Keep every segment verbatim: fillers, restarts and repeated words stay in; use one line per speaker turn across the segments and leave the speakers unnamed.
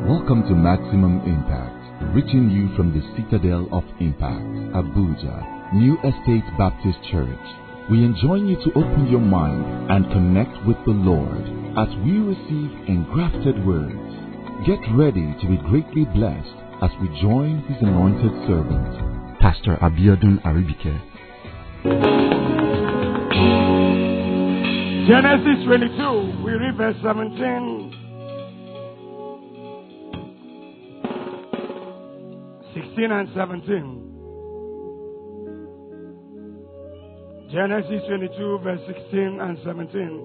Welcome to Maximum Impact, reaching you from the Citadel of Impact, Abuja, New Estate Baptist Church. We enjoin you to open your mind and connect with the Lord as we receive engrafted words. Get ready to be greatly blessed as we join His anointed servant, Pastor Abiodun Aribike.
Genesis twenty-two, we read verse seventeen. sixteen and seventeen. Genesis twenty-two, verse sixteen and seventeen.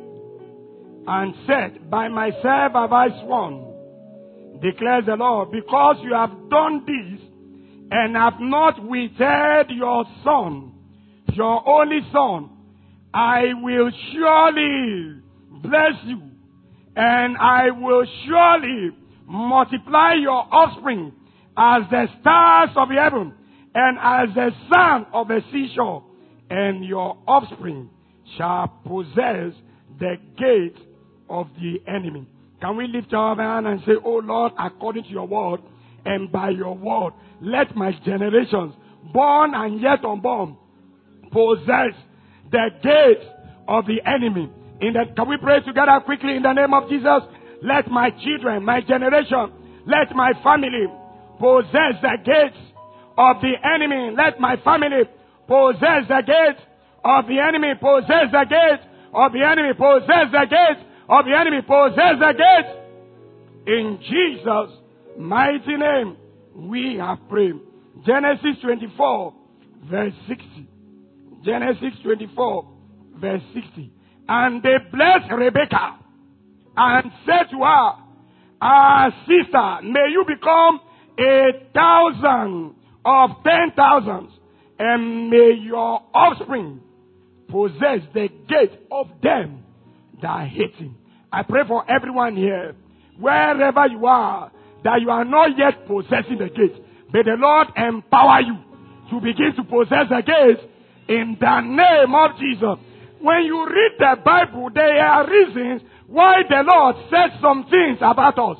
And said, by myself have I sworn, declares the Lord, because you have done this, and have not withheld your son, your only son, I will surely bless you, and I will surely multiply your offspring as the stars of the heaven, and as the sand of the seashore, and your offspring shall possess the gate of the enemy. Can we lift our hand and say, oh Lord, according to your word, and by your word, let my generations, born and yet unborn, possess the gate of the enemy. In that, can we pray together quickly in the name of Jesus? Let my children, my generation, let my family possess the gates of the enemy. Let my family possess the gates of the enemy. Possess the gates of the enemy. Possess the gates of the enemy. Possess the gates. In Jesus' mighty name, we have prayed. Genesis twenty-four, verse sixty. Genesis twenty-four, verse sixty. And they blessed Rebekah and said to her, our sister, may you become a thousand of ten thousands, and may your offspring possess the gate of them that hate him. I pray for everyone here, wherever you are, that you are not yet possessing the gate. May the Lord empower you to begin to possess the gate in the name of Jesus. When you read the Bible, there are reasons why the Lord said some things about us.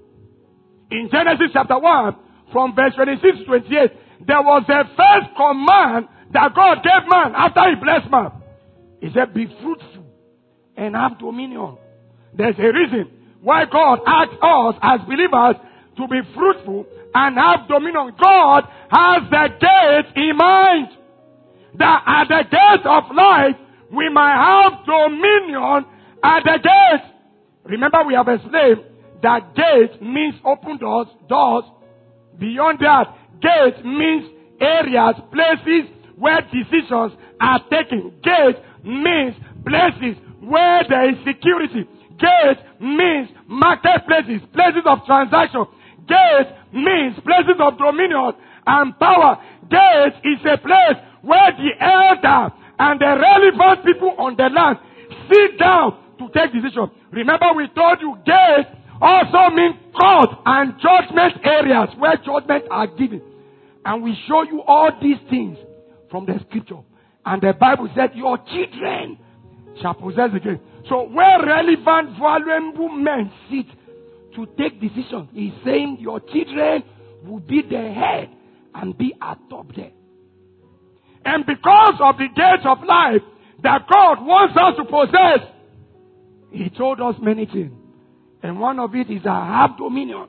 In Genesis chapter one, from verse twenty-six to twenty-eight, there was the first command that God gave man after He blessed man. He said, be fruitful and have dominion. There's a reason why God asked us as believers to be fruitful and have dominion. God has the gate in mind. That at the gate of life, we might have dominion at the gate. Remember, we have explained that gate means open doors, doors. Beyond that, gate means areas, places where decisions are taken. Gate means places where there is security. Gate means marketplaces, places of transaction. Gate means places of dominion and power. Gate is a place where the elder and the relevant people on the land sit down to take decisions. Remember, we told you gate also means court and judgment areas where judgments are given. And we show you all these things from the scripture. And the Bible said, your children shall possess the gate. So where relevant, valuable men sit to take decisions, he's saying your children will be the head and be atop there. And because of the gate of life that God wants us to possess, He told us many things. And one of it is that have dominion.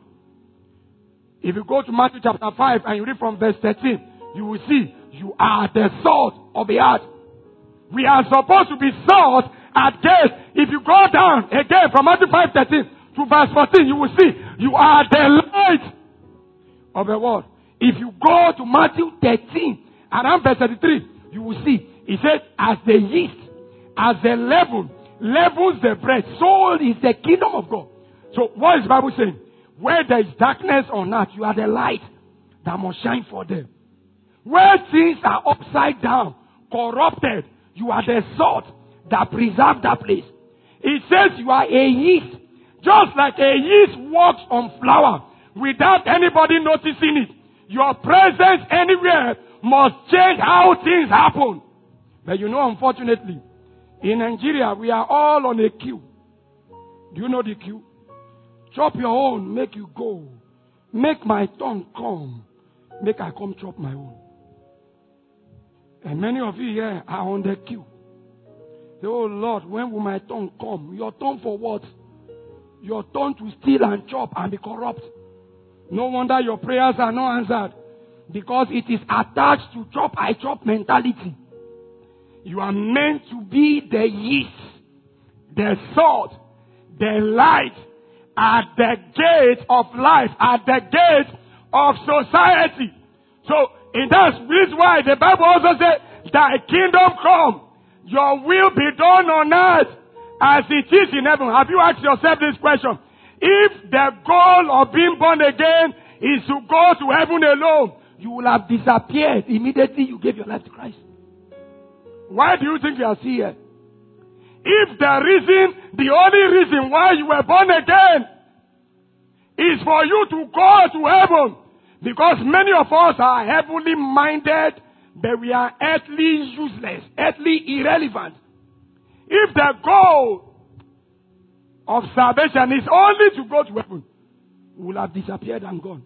If you go to Matthew chapter five and you read from verse thirteen, you will see you are the salt of the earth. We are supposed to be salt at gate. If you go down again from Matthew five thirteen to verse fourteen, you will see you are the light of the world. If you go to Matthew thirteen, around verse thirty-three, you will see, he said, as the yeast, as the leaven, levels the bread, so is the kingdom of God. So what is the Bible saying? Where there is darkness on earth, you are the light that must shine for them. Where things are upside down, corrupted, you are the salt that preserves that place. It says you are a yeast. Just like a yeast works on flour without anybody noticing it. Your presence anywhere must change how things happen. But you know, unfortunately, in Nigeria, we are all on a queue. Do you know the queue? Chop your own, make you go. Make my tongue come. Make I come chop my own. And many of you here are on the queue. Say, oh Lord, when will my tongue come? Your tongue for what? Your tongue to steal and chop and be corrupt. No wonder your prayers are not answered. Because it is attached to chop, I chop mentality. You are meant to be the yeast, the salt, the light at the gate of life, at the gate of society. So, in that this is why the Bible also says, thy kingdom come, your will be done on earth as it is in heaven. Have you asked yourself this question? If the goal of being born again is to go to heaven alone, you will have disappeared immediately you gave your life to Christ. Why do you think you are here? If the reason, the only reason why you were born again is for you to go to heaven, because many of us are heavenly minded, but we are earthly useless, earthly irrelevant. If the goal of salvation is only to go to heaven, we will have disappeared and gone.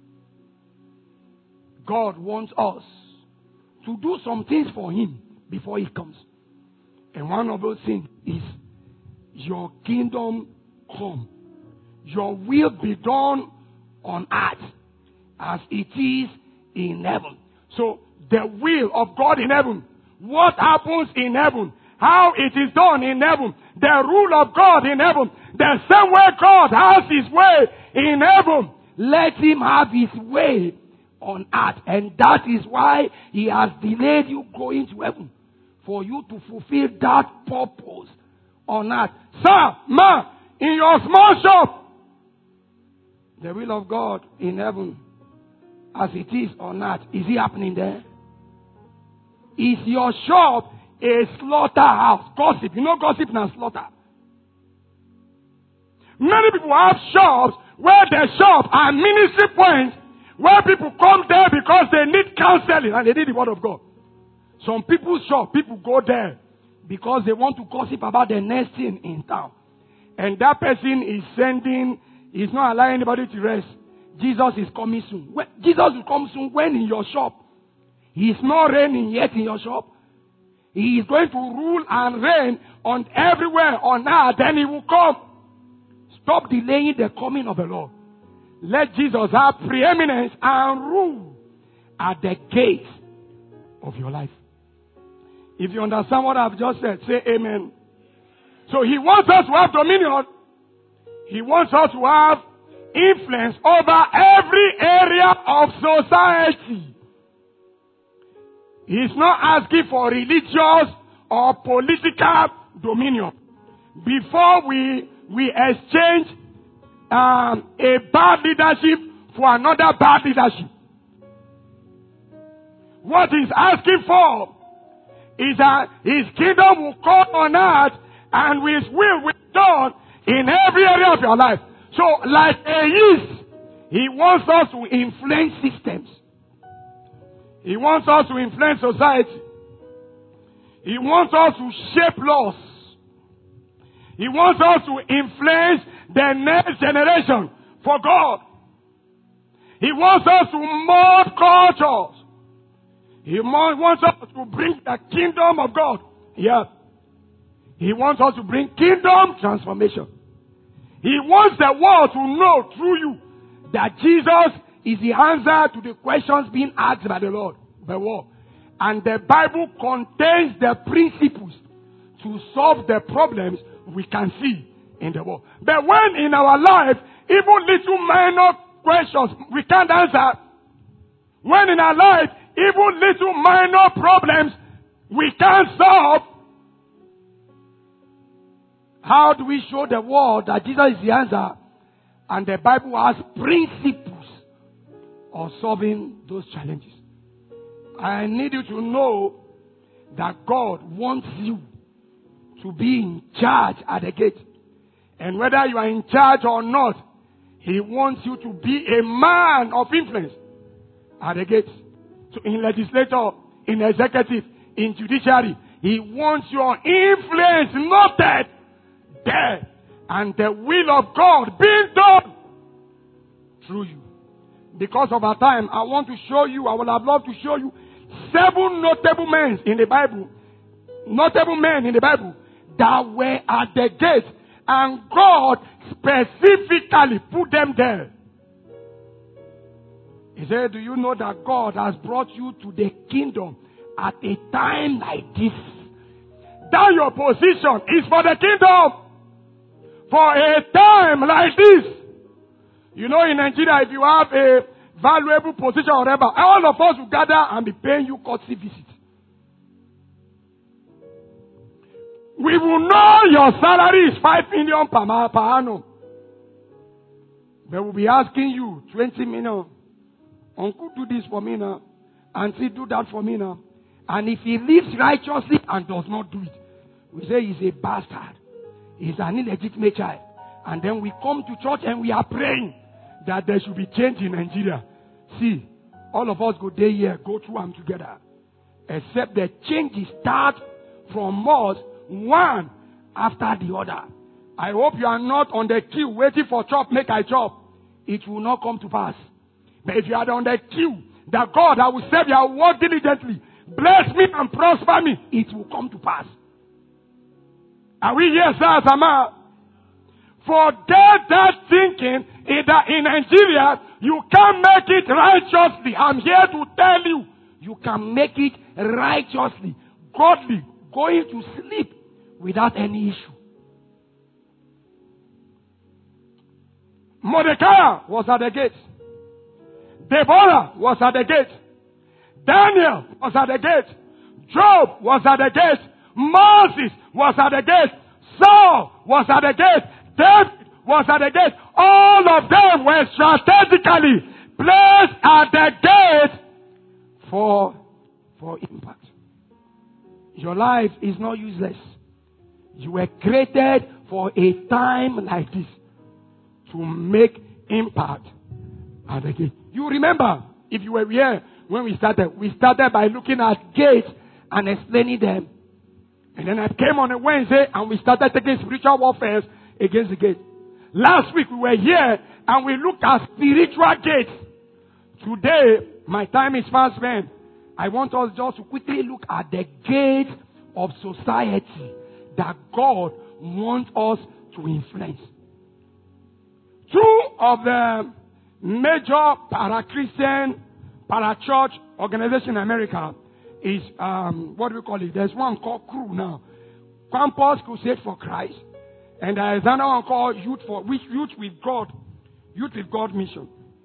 God wants us to do some things for Him before He comes. And one of those things is, your kingdom come. Your will be done on earth as it is in heaven. So, the will of God in heaven, what happens in heaven, how it is done in heaven, the rule of God in heaven, the same way God has His way in heaven, let Him have His way on earth. And that is why He has delayed you going to heaven, for you to fulfill that purpose on earth. Sir, ma, in your small shop, the will of God in heaven as it is on earth, is it happening there? Is your shop a slaughterhouse? Gossip. You know gossip and slaughter. Many people have shops where their shops are ministry points where people come there because they need counseling and they need the word of God. Some people's shop, people go there because they want to gossip about the next thing in town. And that person is sending, is not allowing anybody to rest. Jesus is coming soon. When, Jesus will come soon when in your shop. He is not reigning yet in your shop. He is going to rule and reign on everywhere on earth. Then He will come. Stop delaying the coming of the Lord. Let Jesus have preeminence and rule at the gate of your life. If you understand what I've just said, say amen. So He wants us to have dominion. He wants us to have influence over every area of society. He's not asking for religious or political dominion. Before we, we exchange um, a bad leadership for another bad leadership. What He's asking for is that His kingdom will come on earth and His will will be done in every area of your life. So, like a yeast, He wants us to influence systems. He wants us to influence society. He wants us to shape laws. He wants us to influence the next generation for God. He wants us to mold cultures. He wants us to bring the kingdom of God. Yeah. He wants us to bring kingdom transformation. He wants the world to know through you that Jesus is the answer to the questions being asked by the Lord, the world. And the Bible contains the principles to solve the problems we can see in the world. But when in our life, even little minor questions we can't answer, when in our life, even little minor problems we can't solve, how do we show the world that Jesus is the answer? And the Bible has principles of solving those challenges. I need you to know that God wants you to be in charge at the gate. And whether you are in charge or not, He wants you to be a man of influence at the gate. So in legislature, in executive, in judiciary, He wants your influence noted there and the will of God being done through you. Because of our time, I want to show you, I would have loved to show you seven notable men in the Bible, notable men in the Bible that were at the gate, and God specifically put them there. He said, do you know that God has brought you to the kingdom at a time like this? That your position is for the kingdom. For a time like this. You know, in Nigeria, if you have a valuable position or whatever, all of us will gather and be paying you courtesy visit. We will know your salary is five million per, per annum. But we'll be asking you twenty million. Uncle, do this for me now. Auntie, do that for me now. And if he lives righteously and does not do it, we say he's a bastard. He's an illegitimate child. And then we come to church and we are praying that there should be change in Nigeria. See, all of us go there here, go through them together. Except the changes start from us, one after the other. I hope you are not on the queue waiting for chop, make I chop. It will not come to pass. But if you are on the queue, that God, I will serve you, I will work diligently, bless me and prosper me, it will come to pass. Are we here, sir, Sama? Forget that thinking that in Nigeria, you can't make it righteously. I'm here to tell you, you can make it righteously, godly, going to sleep without any issue. Mordecai was at the gate. Deborah was at the gate. Daniel was at the gate. Job was at the gate. Moses was at the gate. Saul was at the gate. David was at the gate. All of them were strategically placed at the gate for, for impact. Your life is not useless. You were created for a time like this to make impact at the gate. You remember, if you were here when we started, we started by looking at gates and explaining them. And then I came on a Wednesday and we started taking spiritual warfare against the gate. Last week we were here and we looked at spiritual gates. Today, my time is fast spent. I want us just to quickly look at the gates of society that God wants us to influence. Two of the major para-Christian, para-church organization in America is, um, what do we call it? There's one called C R U now. Campus Crusade for Christ. And there's another one called Youth for which Youth with God. Youth with God Mission.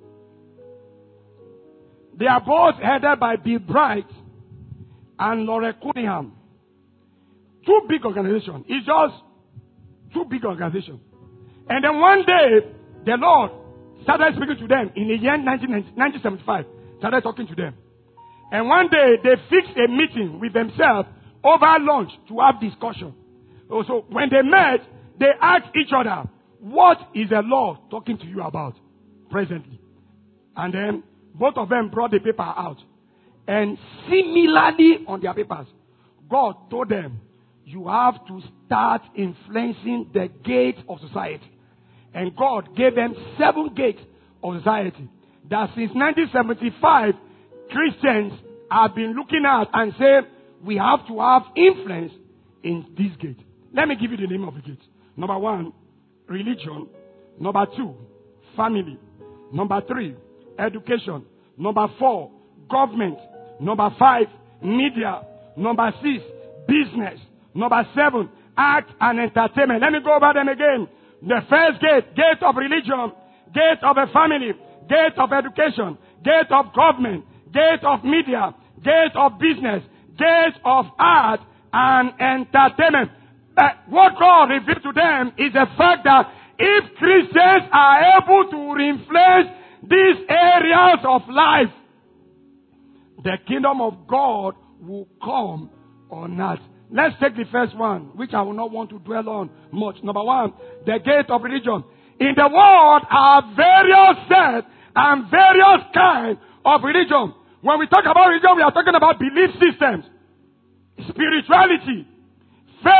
They are both headed by Bill Bright and Laura Cunningham. Two big organizations. It's just two big organizations. And then one day, the Lord started speaking to them in the year nineteen seventy-five. Started talking to them. And one day, they fixed a meeting with themselves over lunch to have discussion. So when they met, they asked each other, what is the Lord talking to you about presently? And then both of them brought the paper out. And similarly on their papers, God told them, you have to start influencing the gates of society. And God gave them seven gates of society that since nineteen seventy-five, Christians have been looking at and say, we have to have influence in this gate. Let me give you the name of the gate. Number one, religion. Number two, family. Number three, education. Number four, government. Number five, media. Number six, business. Number seven, art and entertainment. Let me go over them again. The first gate, gate of religion, gate of a family, gate of education, gate of government, gate of media, gate of business, gate of art and entertainment. Uh, what God revealed to them is the fact that if Christians are able to influence these areas of life, the kingdom of God will come on earth. Let's take the first one, which I will not want to dwell on much. Number one, the gate of religion. In the world are various sets and various kinds of religion. When we talk about religion, we are talking about belief systems, spirituality, faith,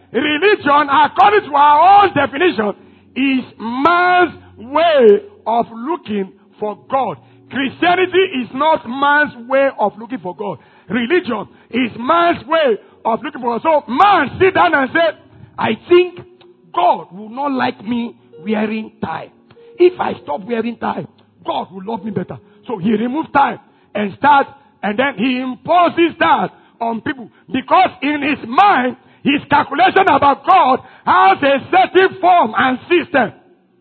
religion, according to our own definition, is man's way of looking for God. Christianity is not man's way of looking for God. Religion is man's way of looking for God. So man sit down and say, I think God will not like me wearing tie. If I stop wearing tie, God will love me better. So he removes tie and starts, and then he imposes that on people. Because in his mind, his calculation about God has a certain form and system.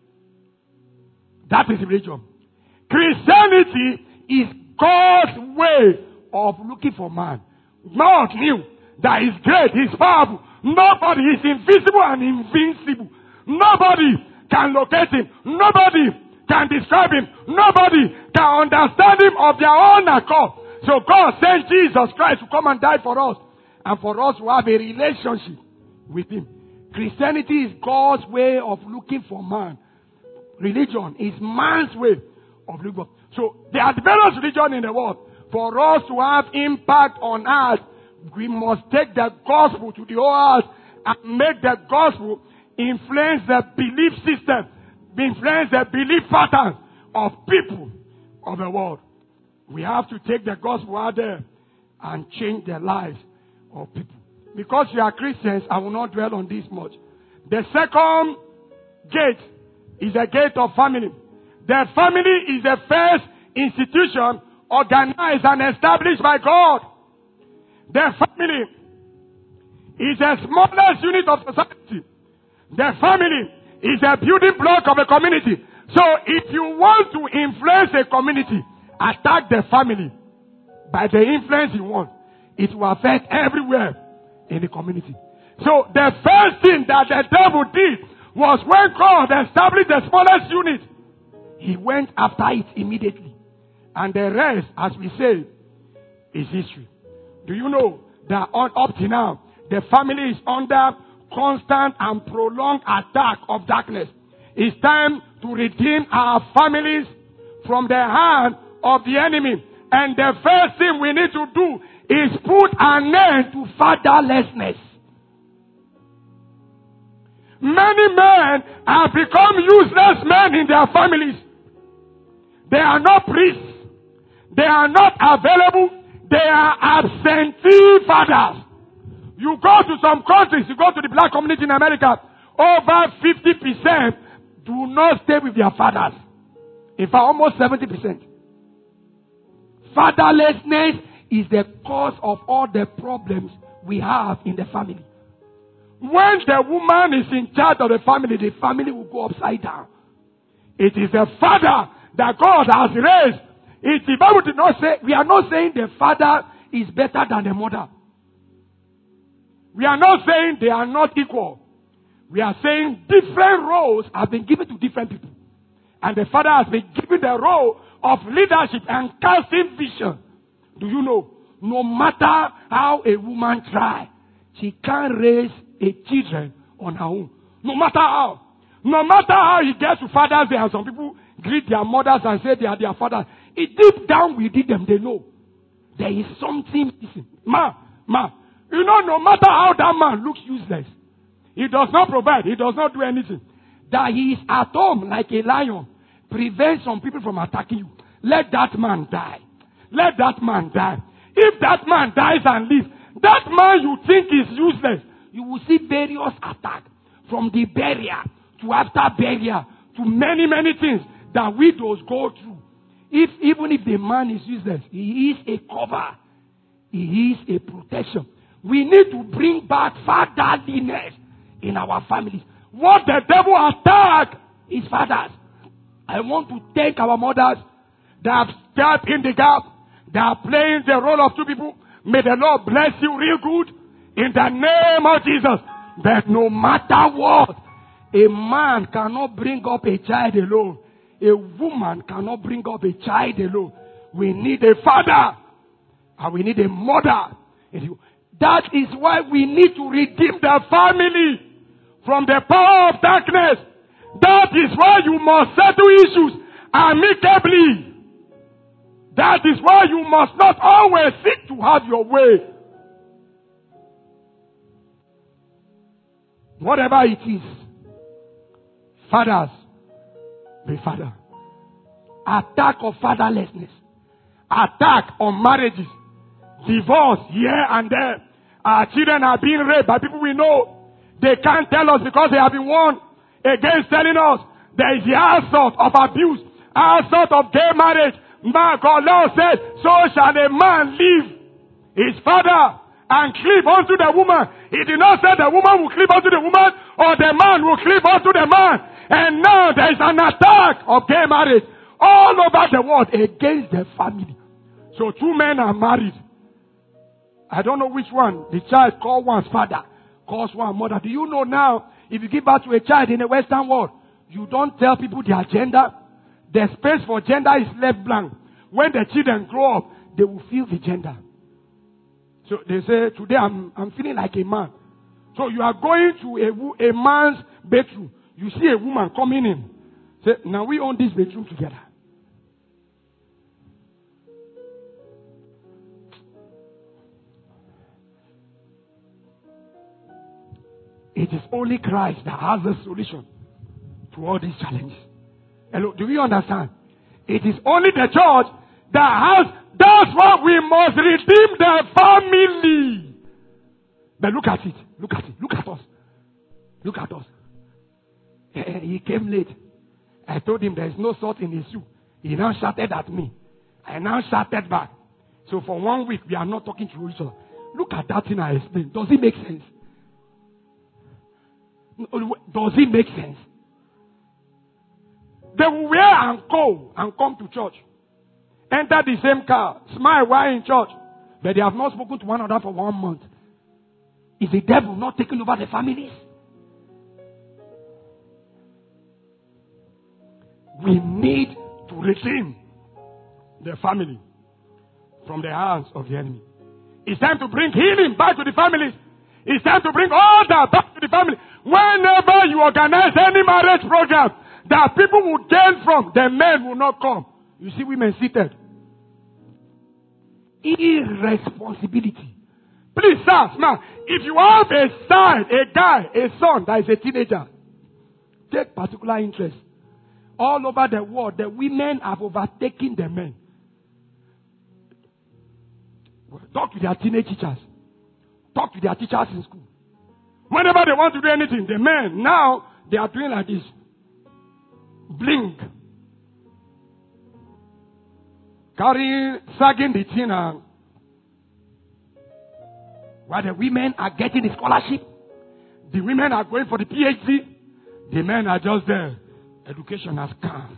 That is religion. Christianity is God's way of looking for man. God knew that He's great, He's powerful. Nobody is invisible and invincible. Nobody can locate Him. Nobody can describe Him. Nobody can understand Him of their own accord. So God sent Jesus Christ to come and die for us, and for us to have a relationship with Him. Christianity is God's way of looking for man. Religion is man's way of looking for. So there are various religions in the world. For us to have impact on earth, we must take the gospel to the whole earth and make the gospel influence the belief system, influence the belief patterns of people of the world. We have to take the gospel out there and change the lives of people. Because you are Christians, I will not dwell on this much. The second gate is a gate of family. The family is the first institution organized and established by God. The family is the smallest unit of society. The family is a building block of a community. So if you want to influence a community, attack the family. By the influence you want, it will affect everywhere in the community. So the first thing that the devil did was when God established the smallest unit, he went after it immediately. And the rest, as we say, is history. Do you know that on, up to now, the family is under constant and prolonged attack of darkness? It's time to redeem our families from the hand of the enemy. And the first thing we need to do is put an end to fatherlessness. Many men have become useless men in their families. They are not priests. They are not available. They are absentee fathers. You go to some countries, you go to the black community in America, over fifty percent do not stay with their fathers. In fact, almost seventy percent. Fatherlessness is the cause of all the problems we have in the family. When the woman is in charge of the family, the family will go upside down. It is the father that God has raised. It, the Bible did not say, we are not saying the father is better than the mother. We are not saying they are not equal. We are saying different roles have been given to different people. And the father has been given the role of leadership and casting vision. Do you know? No matter how a woman tries, she can't raise a children on her own. No matter how. No matter how he gets to Father's Day, and some people greet their mothers and say they are their fathers. It deep down within them, they know there is something missing. Ma, ma, you know, no matter how that man looks useless, he does not provide, he does not do anything. That he is at home like a lion prevents some people from attacking you. Let that man die. Let that man die. If that man dies and lives, that man you think is useless, you will see various attacks from the burial to after burial to many, many things that widows go through. If even if the man is useless, he is a cover. He is a protection. We need to bring back fatherliness in our families. What the devil attacked is fathers. I want to thank our mothers that have stepped in the gap, that are playing the role of two people. May the Lord bless you real good in the name of Jesus. But no matter what, a man cannot bring up a child alone. A woman cannot bring up a child alone. We need a father and we need a mother. That is why we need to redeem the family from the power of darkness. That is why you must settle issues amicably. That is why you must not always seek to have your way. Whatever it is, fathers, be father. Attack of fatherlessness. Attack on marriages. Divorce here and there. Our children are being raped by people we know. They can't tell us because they have been warned against telling us. There is the assault of abuse, assault of gay marriage. My God, Lord said, so shall a man leave his father and cleave unto the woman. He did not say the woman will cleave unto the woman or the man will cleave unto the man. And now there is an attack of gay marriage all over the world against the family. So two men are married. I don't know which one. The child calls one's father, calls one mother. Do you know now, if you give birth to a child in the Western world, you don't tell people their gender. The space for gender is left blank. When the children grow up, they will feel the gender. So they say, today I'm, I'm feeling like a man. So you are going to a, a man's bedroom. You see a woman coming in. Say, now we own this bedroom together. It is only Christ that has the solution to all these challenges. Hello, do you understand? It is only the church that has, that's why we must redeem the family. But look at it, look at it, look at us. Look at us. He came late. I told him there is no salt in his soup. He now shouted at me. I now shouted back. So for one week, we are not talking to each other. Look at that thing I explained. Does it make sense? Does it make sense? They will wear and go and come to church. Enter the same car. Smile while in church. But they have not spoken to one another for one month. Is the devil not taking over the families? We need to redeem the family from the hands of the enemy. It's time to bring healing back to the families. It's time to bring order back to the family. Whenever you organize any marriage program that people will gain from, the men will not come. You see women seated. Irresponsibility. Please, sir, man, if you have a son, a guy, a son that is a teenager, take particular interest. All over the world, the women have overtaken the men. Talk to their teenage teachers. Talk to their teachers in school. Whenever they want to do anything, the men, now, they are doing like this. Blink. Carrying, sagging the chin. And while the women are getting a scholarship, the women are going for the P H D, the men are just there. Education has come.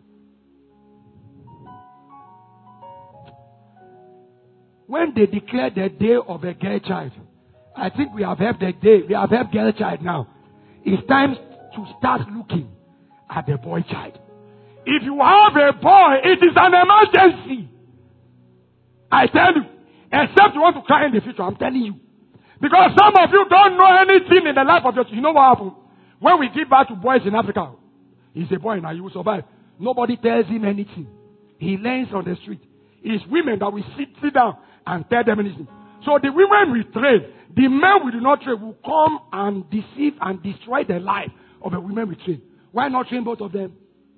When they declare the day of a girl child, I think we have had the day, we have had girl child now. It's time to start looking at the boy child. If you have a boy, it is an emergency. I tell you, except you want to cry in the future, I'm telling you. Because some of you don't know anything in the life of your child. You know what happened? When we give birth to boys in Africa, he's a boy now, he will survive. Nobody tells him anything. He learns on the street. It's women that will sit, sit down and tell them anything. So the women we train, the men we do not train will come and deceive and destroy the life of the women we train. Why not train both of them?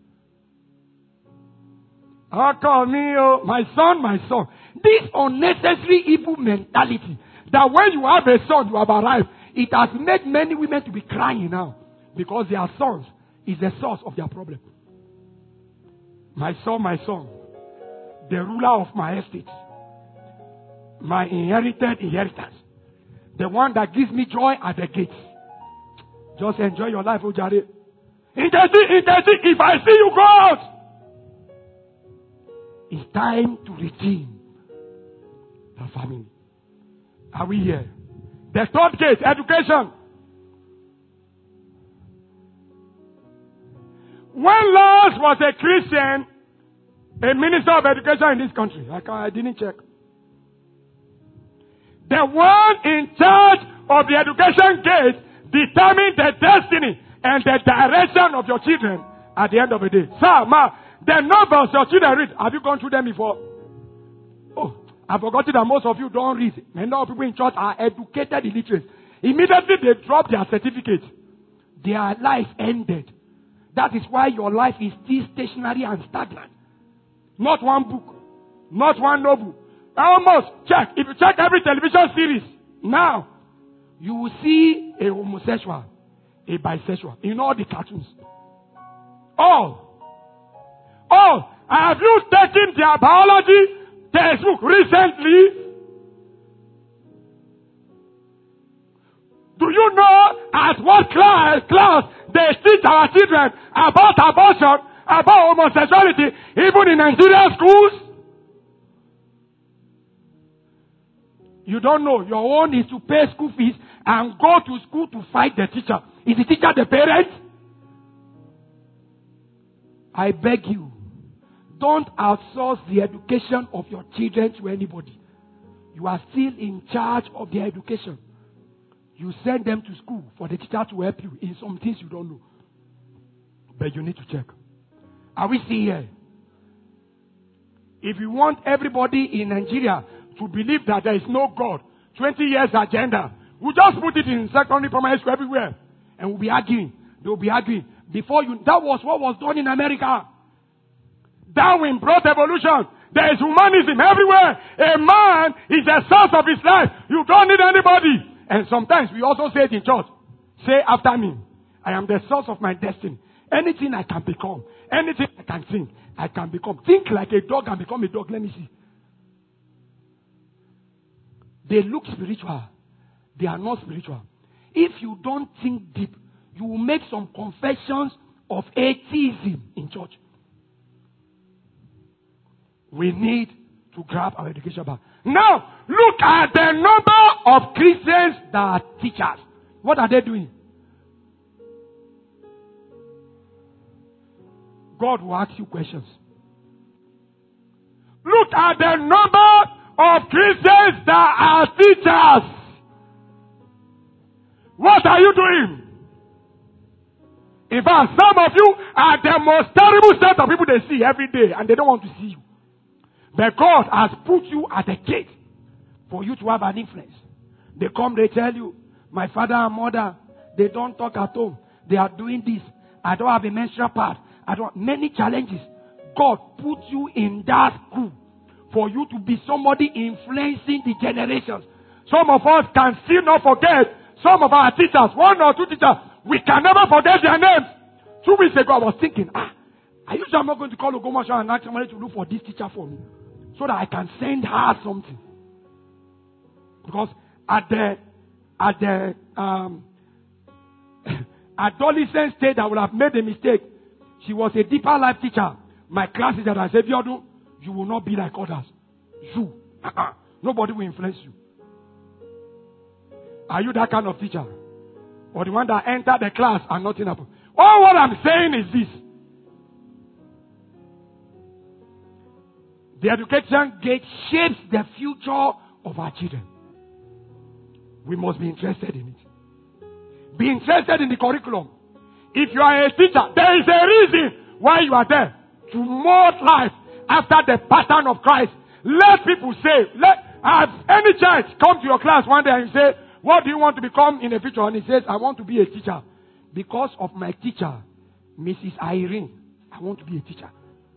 Oh, call me, oh, my son, my son. This unnecessary evil mentality that when you have a son, you have arrived. It has made many women to be crying now because their sons is the source of their problem. My son, my son, the ruler of my estate, my inherited inheritance, the one that gives me joy at the gates. Just enjoy your life, Ojare. If I see you go out, it's time to redeem the family. Are we here? The third gate, education. When Lars was a Christian, a minister of education in this country, I, I didn't check. The one in charge of the education gate determined the destiny and the direction of your children at the end of the day. Sir, ma, the novels your children read, have you gone through them before? Oh, I've forgotten that most of you don't read. Many of people in church are educated illiterates. Immediately they drop their certificate. their life ended. That is why your life is still stationary and stagnant. Not one book, not one novel. Almost check. If you check every television series now, you will see a homosexual, a bisexual in all the cartoons. All. All. Have you taken their biology textbook recently? Do you know at what class, class they teach our children about abortion, about homosexuality, even in Nigerian schools? You don't know. Your own is to pay school fees and go to school to fight the teacher. Is the teacher the parent? I beg you, don't outsource the education of your children to anybody. You are still in charge of their education. You send them to school for the teacher to help you in some things you don't know. But you need to check. Are we still here? If you want everybody in Nigeria to believe that there is no God, twenty years agenda, we'll just put it in secondary, primary school, everywhere. And we'll be arguing. They'll be arguing. Before you, that was what was done in America. Darwin brought evolution. There is humanism everywhere. A man is the source of his life. You don't need anybody. And sometimes we also say it in church. Say after me. I am the source of my destiny. Anything I can become. Anything I can think. I can become. Think like a dog and become a dog. Let me see. They look spiritual. They are not spiritual. If you don't think deep, you will make some confessions of atheism in church. We need to grab our education back. Now, look at the number of Christians that are teachers. What are they doing? God will ask you questions. Look at the number of Christians that are teachers. What are you doing? In fact, some of you are the most terrible set of people they see every day, and they don't want to see you. But God has put you at the gate for you to have an influence. They come, they tell you, my father and mother, they don't talk at home. They are doing this. I don't have a menstrual pad. I don't. Many challenges. God put you in that school for you to be somebody influencing the generations. Some of us can still not forget some of our teachers, one or two teachers. We can never forget their names. Two weeks ago, I was thinking, ah, are you sure I'm not going to call Ogomasho and ask somebody to look for this teacher for me? So that I can send her something. Because at the at the um, adolescent stage, I would have made a mistake. She was a deeper life teacher. My class teacher, I said, Biodu, you will not be like others. You. Uh-uh. Nobody will influence you. Are you that kind of teacher? Or the one that entered the class and nothing happened? All what I'm saying is this. The education gate shapes the future of our children. We must be interested in it. Be interested in the curriculum. If you are a teacher, there is a reason why you are there. To mold life after the pattern of Christ. Let people say, let have any child come to your class one day and say, what do you want to become in the future? And he says, I want to be a teacher. Because of my teacher, Missus Irene, I want to be a teacher.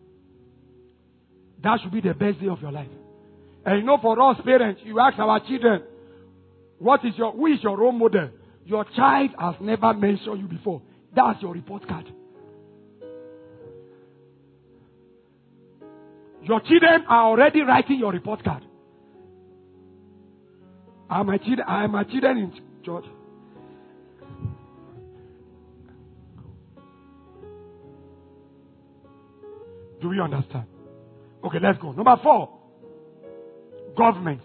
That should be the best day of your life. And you know, for us parents, you ask our children, what is your, who is your role model? Your child has never mentioned you before. That's your report card. Your children are already writing your report card. Are my children, are my children in church? Do we understand? Okay, let's go. Number four. Government.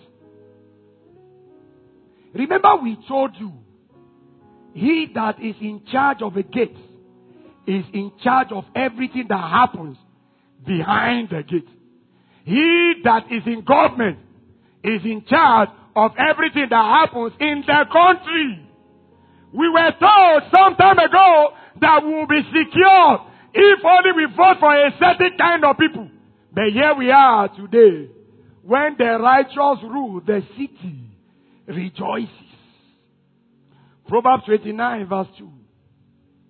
Remember we told you, he that is in charge of a gate is in charge of everything that happens behind the gate. He that is in government is in charge of everything that happens in the country. We were told some time ago that we will be secure if only we vote for a certain kind of people. But here we are today. When the righteous rule, the city rejoices. Proverbs twenty-nine verse two.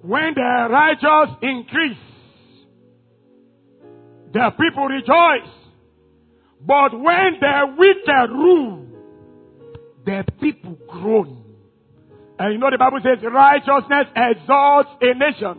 When the righteous increase, the people rejoice. But when the wicked rule, the people groan. And you know the Bible says righteousness exalts a nation.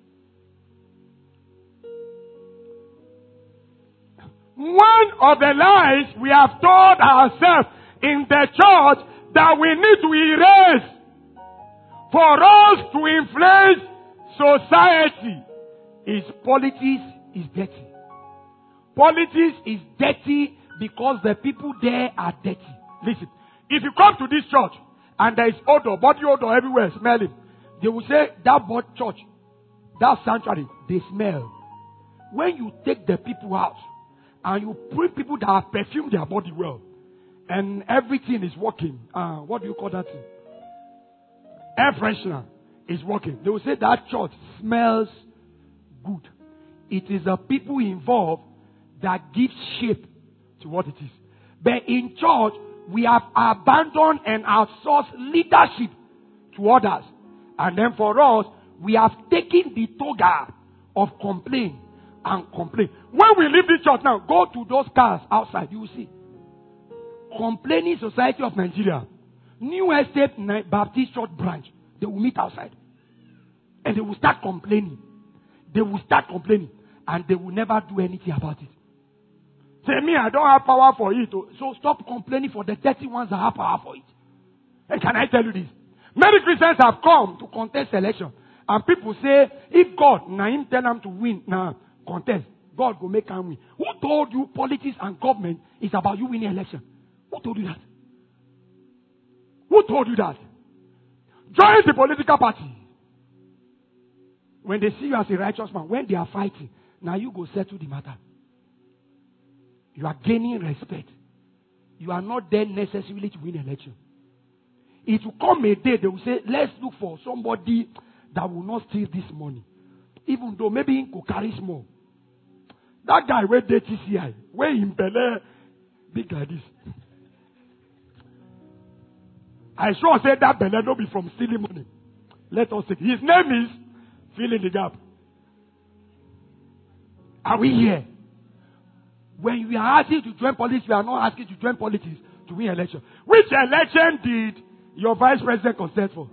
One of the lies we have told ourselves in the church that we need to erase for us to influence society is politics is dirty. Politics is dirty because the people there are dirty. Listen, if you come to this church and there is odor, body odor everywhere, smelling, they will say that board church, that sanctuary, they smell. When you take the people out and you bring people that have perfumed their body well and everything is working, uh, what do you call that thing? Air freshener is working. They will say that church smells good. It is the people involved that give shape to what it is. But in church, we have abandoned and outsourced leadership to others. And then for us, we have taken the toga of complaint and complain. When we leave the church now, go to those cars outside, you will see. Complaining Society of Nigeria, New Estate Baptist Church branch, they will meet outside. And they will start complaining. They will start complaining. And they will never do anything about it. Say, me, I don't have power for it. So stop complaining for the thirty ones that have power for it. And can I tell you this? Many Christians have come to contest election. And people say, if God, now him tell them to win, now contest, God will make them win. Who told you politics and government is about you winning election? Who told you that? Who told you that? Join the political party. When they see you as a righteous man, when they are fighting, now you go settle the matter. You are gaining respect. You are not there necessarily to win election. It will come a day they will say, let's look for somebody that will not steal this money. Even though maybe he could carry small. That guy where T C I, where in Bele, big like this. I sure said that Bele don't be from stealing money. Let us take. His name is fill in the gap. Are we here? When we are asking to join politics, we are not asking to join politics to win election. Which election did your vice president contest for?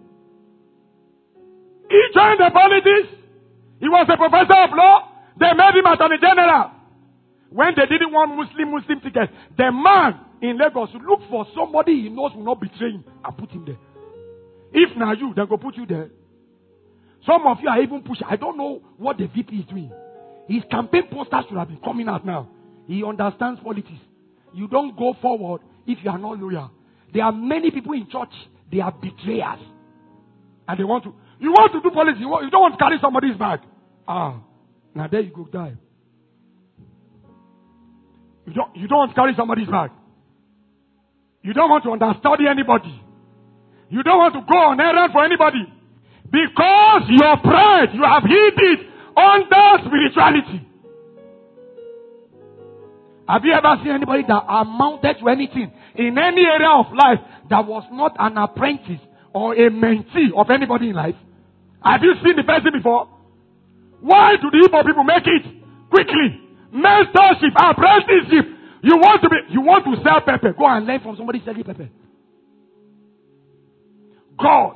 He joined the politics. He was a professor of law. They made him attorney general. When they didn't want Muslim Muslim tickets, the man in Lagos should look for somebody he knows will not betray him and put him there. If now you, they go put you there. Some of you are even pushing. I don't know what the V P is doing. His campaign posters should have been coming out now. He understands politics. You don't go forward if you are not loyal. There are many people in church, they are betrayers. And they want to, you want to do politics, you, want, you don't want to carry somebody's bag. Ah, now there you go, die. You don't, you don't want to carry somebody's bag. You don't want to understudy anybody. You don't want to go on errand for anybody. Because your pride, you have hid it under spirituality. Have you ever seen anybody that amounted to anything in any area of life that was not an apprentice or a mentee of anybody in life? Have you seen the person before? Why do the Igbo people make it quickly? Mentorship, apprenticeship. You want to be, you want to sell pepper. Go and learn from somebody selling pepper. God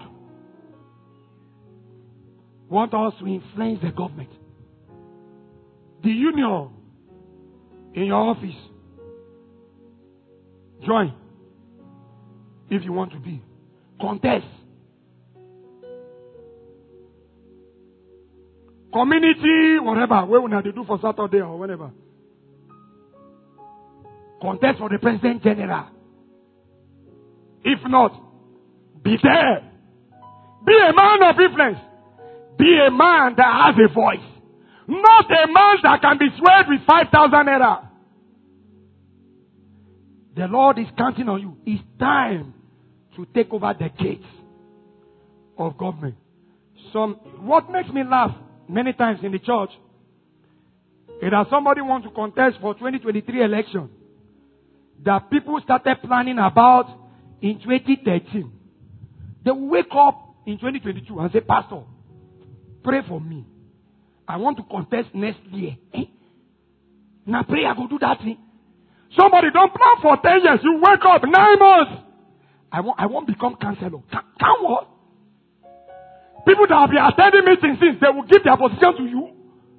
wants us to influence the government. The union in your office. Join. If you want to be. Contest. Community, whatever. Where will they do for Saturday or whatever. Contest for the President General. If not, be there. Be a man of influence. Be a man that has a voice. Not a man that can be swayed with five thousand naira. The Lord is counting on you. It's time to take over the gates of government. Some, what makes me laugh many times in the church is that somebody wants to contest for twenty twenty-three election that people started planning about in twenty thirteen. They will wake up in twenty twenty-two and say, Pastor, pray for me. I want to contest next year. Eh? Now pray I go do that thing. Somebody don't plan for ten years. You wake up nine months. I want I won't become counselor. Can, can what? People that have been attending meetings since, they will give their position to you.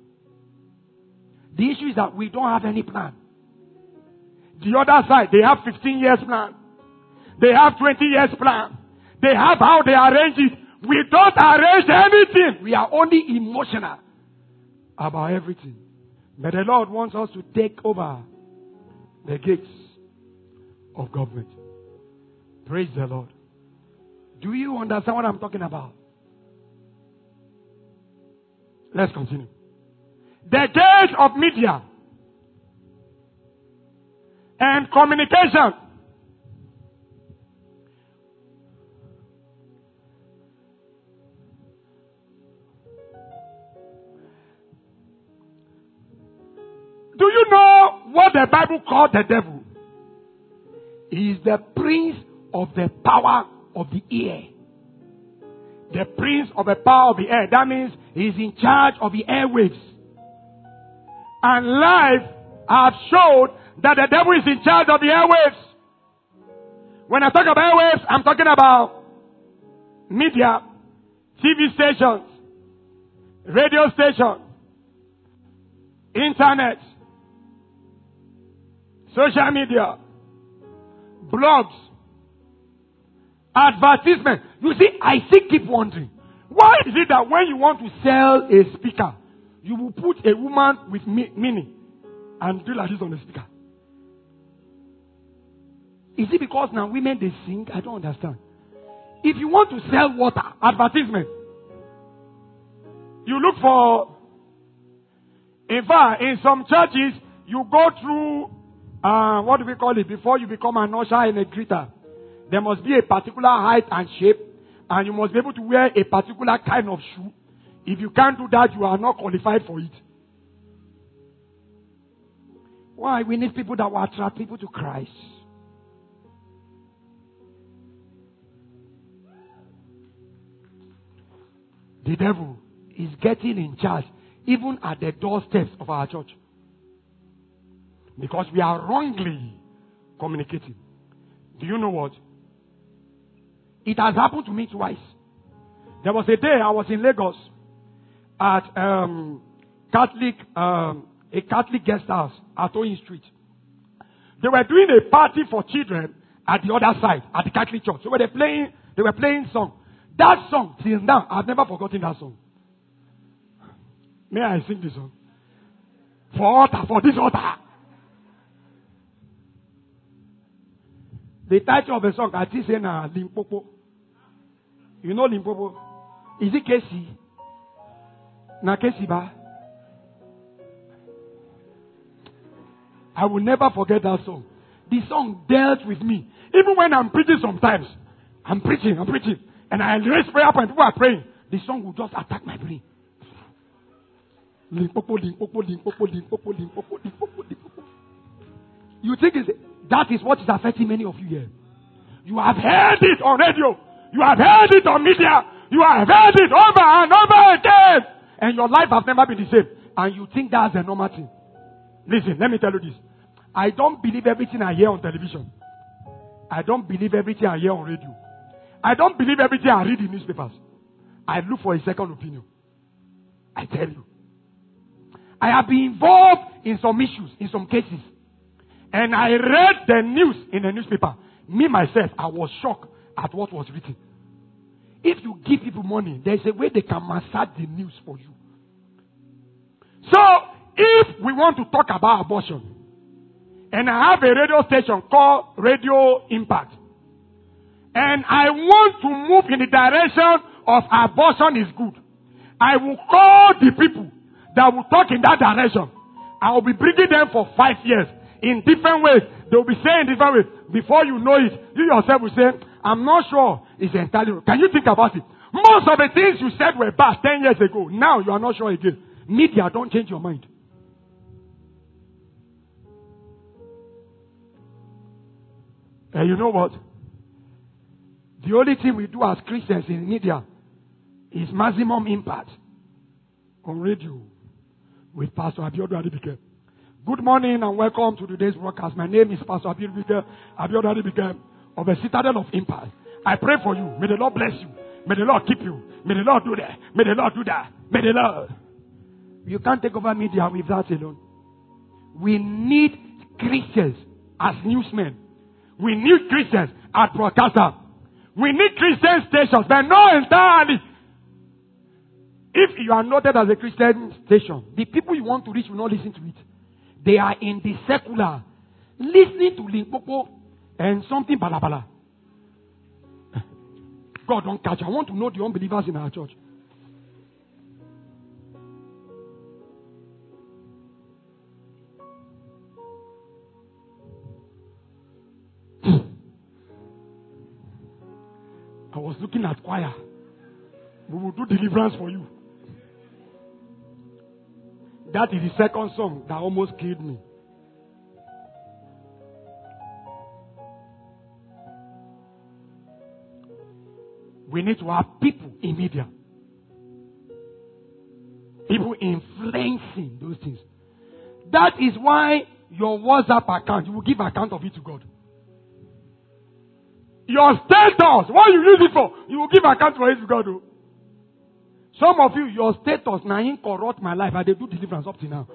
The issue is that we don't have any plan. The other side, they have fifteen years plan. They have twenty years plan. They have how they arrange it. We don't arrange anything. We are only emotional about everything. But the Lord wants us to take over the gates of government. Praise the Lord. Do you understand what I'm talking about? Let's continue. The gates of media and communication. Do you know what the Bible called the devil? He is the prince of the power of the air. The prince of the power of the air. That means he is in charge of the airwaves. And life have showed that the devil is in charge of the airwaves. When I talk about airwaves, I'm talking about media, T V stations, radio stations, internet, social media, blogs, advertisement. You see, I still keep wondering, why is it that when you want to sell a speaker, you will put a woman with me- meaning and do like this on the speaker? Is it because now women they sing? I don't understand. If you want to sell water, advertisement, you look for, in fact, in some churches, you go through, uh, what do we call it, before you become an usher and a greeter. There must be a particular height and shape, and you must be able to wear a particular kind of shoe. If you can't do that, you are not qualified for it. Why? We need people that will attract people to Christ. The devil is getting in charge, even at the doorsteps of our church. Because we are wrongly communicating. Do you know what? It has happened to me twice. There was a day I was in Lagos at um, Catholic, um, a Catholic guest house at Oyin Street. They were doing a party for children at the other side, at the Catholic church. So when they playing, they were playing song. That song, till now, I've never forgotten that song. May I sing this song? For altar, for this altar. The title of the song, I think, is uh, Limpopo. You know Limpopo? Is it K C? Na K C ba? I will never forget that song. The song dealt with me. Even when I'm preaching sometimes, I'm preaching, I'm preaching, and I raise prayer point, people are praying, the song will just attack my brain. Limpopo, Limpopo, Limpopo, Limpopo, Limpopo, Limpopo, Limpopo. You think it's, that is what is affecting many of you here. You have heard it on radio. You have heard it on media. You have heard it over and over again. And your life has never been the same. And you think that's a normal thing. Listen, let me tell you this. I don't believe everything I hear on television. I don't believe everything I hear on radio. I don't believe everything I read in newspapers. I look for a second opinion. I tell you. I have been involved in some issues, in some cases. And I read the news in the newspaper. Me, myself, I was shocked at what was written. If you give people money, there's a way they can massage the news for you. So, if we want to talk about abortion, and I have a radio station called Radio Impact, and I want to move in the direction of abortion is good, I will call the people that will talk in that direction. I will be bringing them for five years in different ways. They will be saying different ways. Before you know it, you yourself will say, I'm not sure it's entirely. Can you think about it? Most of the things you said were bad ten years ago. Now you are not sure again. Media don't change your mind. And you know what? The only thing we do as Christians in media is maximum impact. on radio with Pastor Abiodun Adibike. Good morning and welcome to today's broadcast. My name is Pastor Abiodun Adibike of the Citadel of Impact. I pray for you. May the Lord bless you. May the Lord keep you. May the Lord do that. May the Lord do that. May the Lord. You can't take over media with that alone. We need Christians as newsmen. We need Christians as broadcasters. We need Christian stations, but not entirely. If you are noted as a Christian station, the people you want to reach will not listen to it. They are in the secular, listening to Limpopo and something balabala. God don't catch. I want to know the unbelievers in our church. I was looking at choir. We will do deliverance for you. That is the second song that almost killed me. We need to have people in media. People influencing those things. That is why your WhatsApp account, you will give account of it to God. Your status, what you use it for, you will give account for it to God. Oh. Some of you, your status now corrupt my life, and they do deliverance up to now.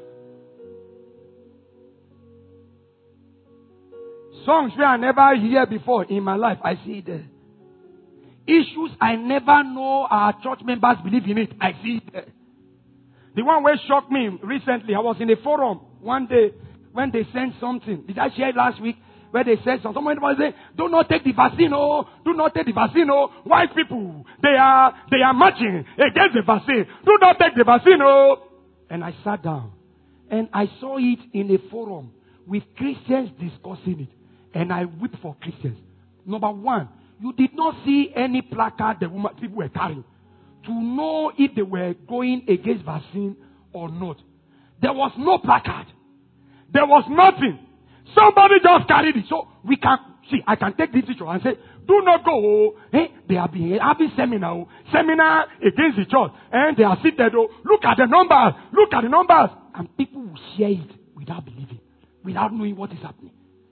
Songs where I never hear before in my life, I see it there. Issues I never know our church members believe in it, I see it there. The one where shocked me recently, I was in a forum one day when they sent something. Did I share it last week? Where they said something. Someone was saying, do not take the vaccine, oh. Do not take the vaccine, oh. White people, they are, they are marching against the vaccine. Do not take the vaccine, oh. And I sat down. And I saw it in a forum with Christians discussing it. And I wept for Christians. Number one, you did not see any placard the woman, people were carrying to know if they were going against vaccine or not. There was no placard. There was nothing. Somebody just carried it. So we can see, I can take this picture and say, do not go. Oh. Hey, they have been having seminar, oh. Seminar against the church. And they are seated. Oh. Look at the numbers. Look at the numbers. And people will share it without believing, without knowing what is happening.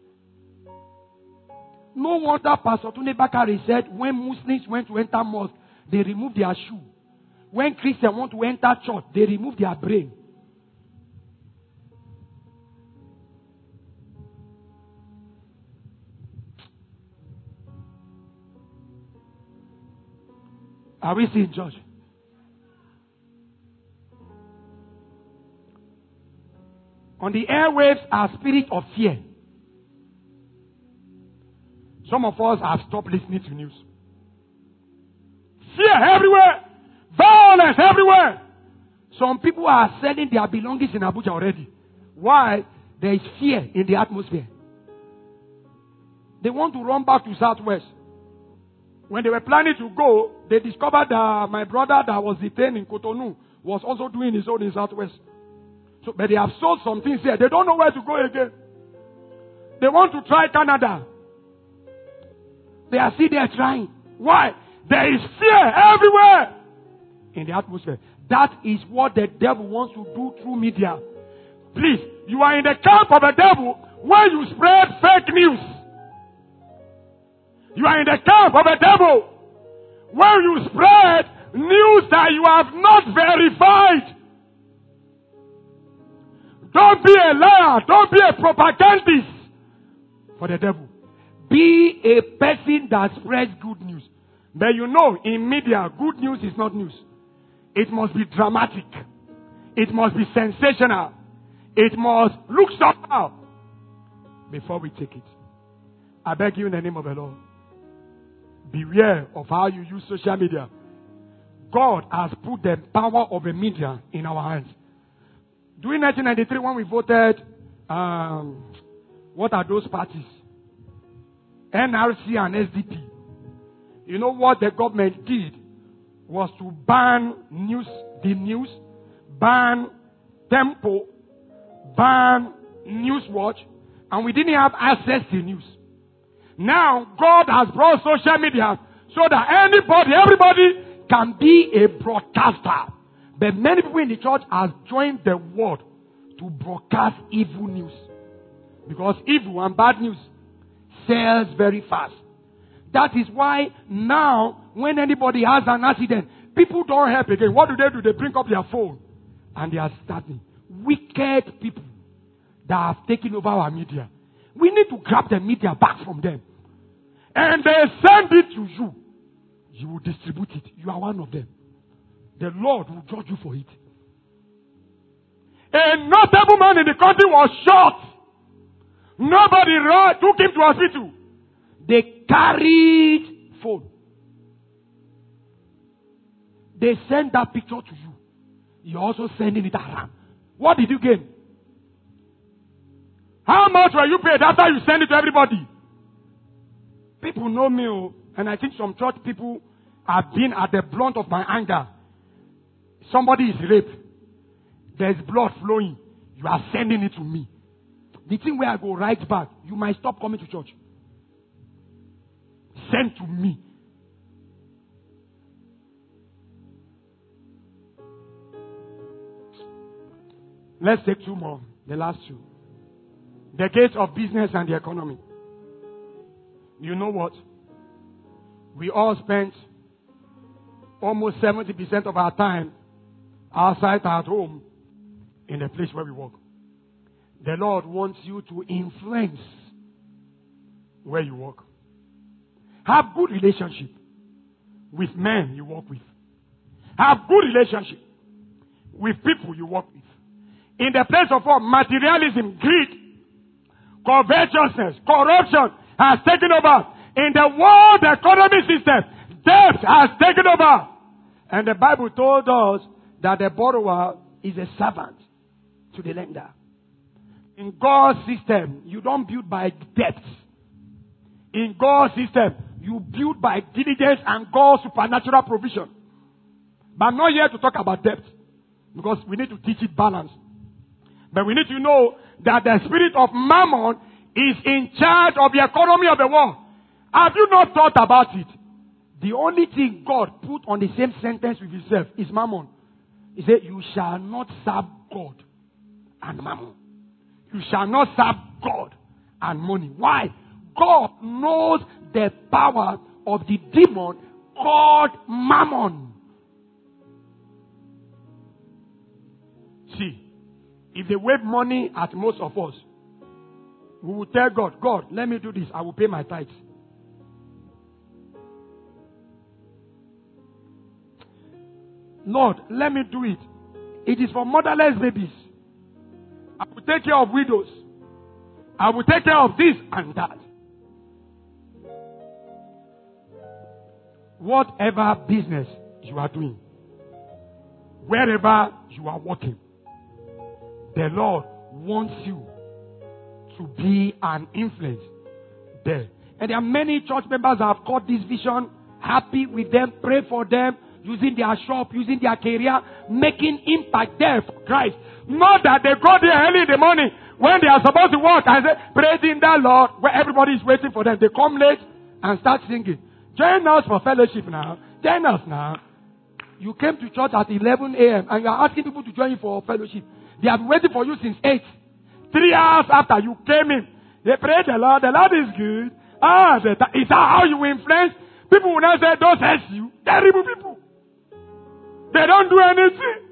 No wonder Pastor Tunde Bakari said, when Muslims went to enter mosque, they removed their shoe. When Christians want to enter church, they remove their brain. Are we seeing church? On the airwaves are spirits of fear. Some of us have stopped listening to news. Fear everywhere. Violence everywhere. Some people are selling their belongings in Abuja already. Why? There is fear in the atmosphere. They want to run back to Southwest. When they were planning to go, they discovered that my brother that was detained in Cotonou was also doing his own in Southwest. So, but they have sold some things here. They don't know where to go again. They want to try Canada. They are still there trying. Why? There is fear everywhere in the atmosphere. That is what the devil wants to do through media. Please, you are in the camp of the devil when you spread fake news. You are in the camp of the devil when you spread news that you have not verified. Don't be a liar. Don't be a propagandist for the devil. Be a person that spreads good news. But you know, in media, good news is not news. It must be dramatic. It must be sensational. It must look somehow before we take it. I beg you in the name of the Lord. Beware of how you use social media. God has put the power of the media in our hands. During nineteen ninety-three, when we voted, um, what are those parties? N R C and S D P. You know what the government did was to ban news, the news, ban Tempo, ban Newswatch, and we didn't have access to news. Now, God has brought social media so that anybody, everybody can be a broadcaster. But many people in the church have joined the world to broadcast evil news. Because evil and bad news sells very fast. That is why now, when anybody has an accident, people don't help again. What do they do? They bring up their phone and they are starting. Wicked people that have taken over our media. We need to grab the media back from them. And they send it to you. You will distribute it. You are one of them. The Lord will judge you for it. A notable man in the country was shot. Nobody ran, took him to hospital. They carried phone. They sent that picture to you. You're also sending it around. What did you gain? How much were you paid after you send it to everybody? People know me, and I think some church people have been at the blunt of my anger. Somebody is raped. There's blood flowing. You are sending it to me. The thing where I go right back, you might stop coming to church. Send to me. Let's take two more. The last two. The gates of business and the economy. You know what? We all spend almost seventy percent of our time outside at home in the place where we work. The Lord wants you to influence where you work. Have good relationship with men you work with. Have good relationship with people you work with. In the place of all materialism, greed, covetousness, corruption has taken over. In the world economy system, debt has taken over. And the Bible told us that the borrower is a servant to the lender. In God's system, you don't build by debt. In God's system, you build by diligence and God's supernatural provision. But I'm not here to talk about debt, because we need to teach it balance. But we need to know that the spirit of mammon is in charge of the economy of the world. Have you not thought about it? The only thing God put on the same sentence with himself is mammon. He said, you shall not serve God and mammon. You shall not serve God and money. Why? God knows the power of the demon called mammon. See, if they wave money at most of us, we will tell God, God, let me do this. I will pay my tithes. Lord, let me do it. It is for motherless babies. I will take care of widows. I will take care of this and that. Whatever business you are doing, wherever you are working, the Lord wants you to be an influence there. And there are many church members that have caught this vision, happy with them, pray for them, using their shop, using their career, making impact there for Christ. Not that they go there early in the morning when they are supposed to work and say, praising the Lord, where everybody is waiting for them. They come late and start singing. Join us for fellowship now. Join us now. You came to church at eleven a.m. and you are asking people to join you for fellowship. They have been waiting for you since eight. Three hours after you came in. They pray the Lord. The Lord is good. Ah, the, is that how you influence? People will not say, don't help you. Terrible people. They don't do anything.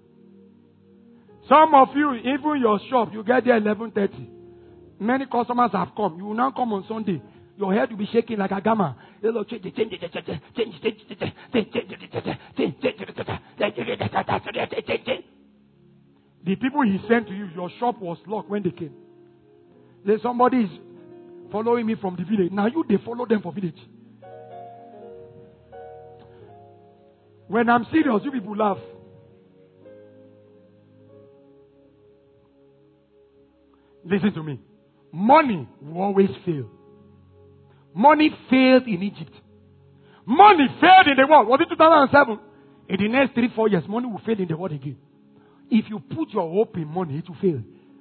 Some of you, even your shop, you get there eleven thirty. Many customers have come. You will now come on Sunday. Your head will be shaking like a gamma. Change, change, change, change, change, change, change, change. The people he sent to you, your shop was locked when they came. Then somebody is following me from the village. Now you, they follow them for village. When I'm serious, you people laugh. Listen to me. Money will always fail. Money failed in Egypt. Money failed in the world. Was it two thousand seven? In the next three, four years, money will fail in the world again. If you put your hope in money, it will fail.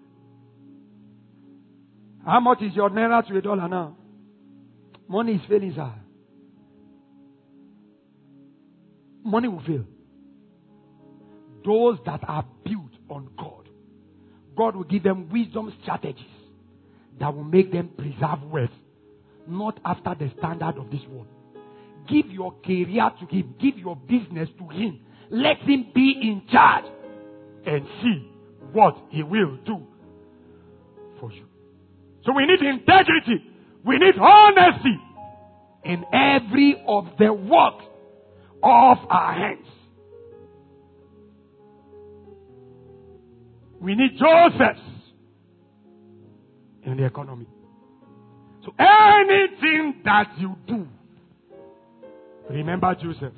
How much is your naira to a dollar now? Money is failing, sir. Money will fail. those that are built on God, God will give them wisdom strategies that will make them preserve wealth, not after the standard of this world. Give your career to Him. Give your business to Him. Let Him be in charge and see what He will do for you. So we need integrity. We need honesty in every of the work of our hands. We need Josephs in the economy. So anything that you do, remember Joseph.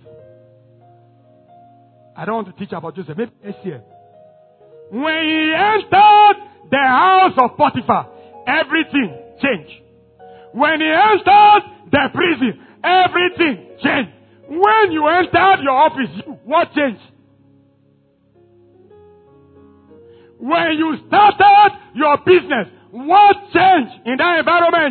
I don't want to teach about Joseph. Maybe next year. When he entered the house of Potiphar, everything changed. When he entered the prison, everything changed. When you entered your office, what changed? When you started your business, what changed in that environment?